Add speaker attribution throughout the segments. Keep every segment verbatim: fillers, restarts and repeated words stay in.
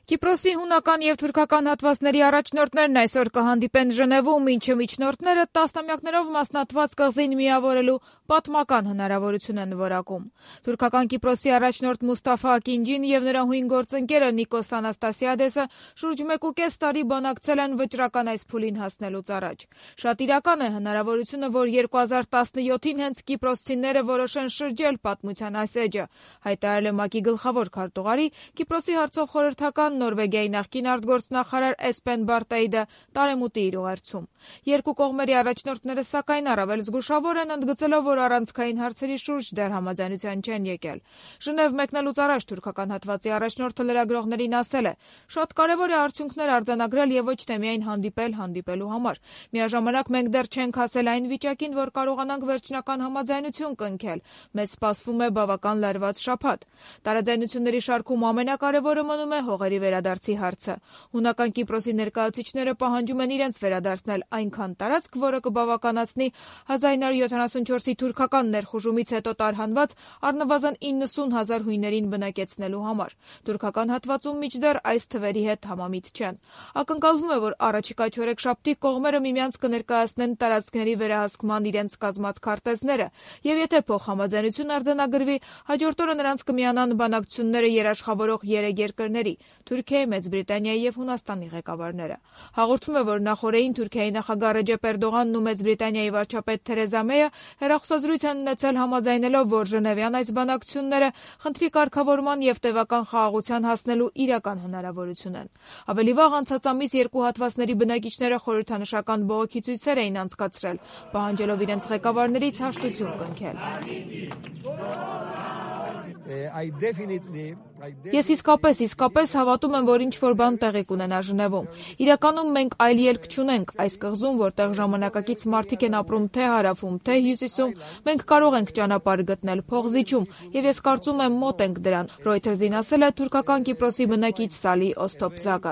Speaker 1: Կիպրոսի հունական և թուրքական հատվածների առաջնորդներն այսօր կհանդիպեն Ժնևում, ինչը միջնորդները տասնամյակներով մասնատված կղզին միավորելու պատմական հնարավորություն են որակում։ Թուրքական Կիպրոսի առաջնորդ Մուստաֆա Ակինջին և նրա հույն գործընկերը Նիկոս Անաստասիադեսը շուրջ մեկուկես տարի բանակցել են վճռական այս փուլին հասնելուց առաջ։ Շատ իրական է հնարավորությունը, որ երկու հազար տասնյոթին հենց կիպրոսցիները որոշեն շրջել պատմության այս էջը, հայտարարել է ՄԱԿ-ի գլխավոր քարտուղարի, Կիպրոսի հարցով խորհրդական Նորվեգիայի նախկին արտգործնախարար Էսպեն Բարտեիդը տարեմուտի իր ուղերձում։ Երկու կողմերի առաջնորդները սակայն առավել զգուշավոր են, ընդգծելով, որ առանցքային հարցերի շուրջ դեռ համաձայնության չեն եկել։ Ժնև մեկնելուց առաջ թուրքական հատվածի առաջնորդը լրագրողներին ասել է. «Շատ կարևոր է արդյունքներ արձանագրել եւ ոչ թե միայն հանդիպել հանդիպելու համար։ Միաժամանակ մենք դեռ չենք հասել այն վիճակին, որ կարողանանք վերջնական համաձայնություն կնքել։ Մեզ սպասվում է բավական լարված շաբաթ։ Տարաձայնությունների շարքում ամենակարևորը մնում է հողերի վերադարձի հարցը։ Հունական Կիպրոսի ներկայացուցիչները պահանջում են իրենց վերադարձնել այնքան տարածք, որը կբավականացնի հազար ինը հարյուր յոթանասունչորսի թուրքական ներխուժումից հետո տարհանված առնվազն իննսուն հազար հույներին բնակեցնելու համար։ Թուրքական հատվածում մինչդեռ այս թվերի հետ համամիտ չեն։ Ակնկալվում է, որ առաջիկա չորեքշաբթի կողմերը միմյանց կներկայացնեն տարածքների վերահսկման իրենց կազմած քարտեզները, եւ եթե փոխհամաձայնություն արձանագրվի, հաջորդ օրը նրանց կմիանան բանակցությունները երաշխավորող երեք երկրների՝ Թուրքիայի, Մեծ Բրիտանիայի և Հունաստանի ղեկավարները։ Հաղորդվում է, որ նախօրեին Թուրքիայի նախագահ Ռեջեփ Էրդողանն ու Մեծ Բրիտանիայի վարչապետ Թերեզա Մեյը հեռախոսազրույց են ունեցել, համաձայնելով, որ ժնևյան այս բանակցությունները խնդրի կարգավորման և տևական խաղաղության հասնելու իրական հնարավորություն են։ Ավելի վաղ անցած ամիս երկու հատվածների բնակիչները խորհրդանշական բողոքի ցույցեր էին անցկացրել, պահանջելով իրենց ղեկավարներից հաշտություն կնքել։ Ես իսկապես, իսկապես հավատում եմ, որ ինչ-որ բան տեղի կունենա Ժնևում։ Իրականում մենք այլ ելք չունենք այս կղզում, որտեղ ժամանակակից մարդիկ են ապրում թե հարավում, թե հյուսիսում, մենք կարող ենք ճանապարհ գտնել փողզիջում, եւ ես կարծում եմ մոտ ենք դրան, Ռոյթերզին ասել է թուրքական Կիպրոսի բնակիչ Սալի Օսթոփզակը։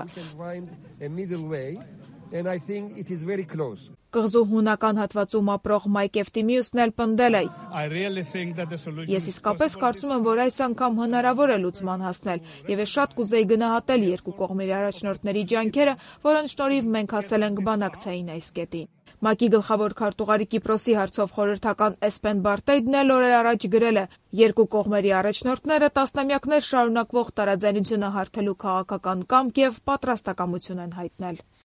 Speaker 1: Կղզու հունական հատվածում ապրող Մայք Էվտիմիուսն էլ պնդել է. «Ես իսկապես կարծում եմ, որ այս անգամ հնարավոր է լուծման հասնել, եւ ես շատ կուզեի գնահատել երկու կողմերի առաջնորդների ջանքերը, որոնց շնորհիվ մենք հասել ենք բանակցային այս կետին»։ ՄԱԿ-ի գլխավոր քարտուղարի Կիպրոսի հարցով խորհրդական Էսպեն Բարտեիդն էլ օրեր առաջ գրել է. «Երկու կողմերի առաջնորդները տասնամյակներ շարունակվող տարաձայնությունը հարթելու քաղաքական կամք եւ պատրաստակամություն են հայտնել»։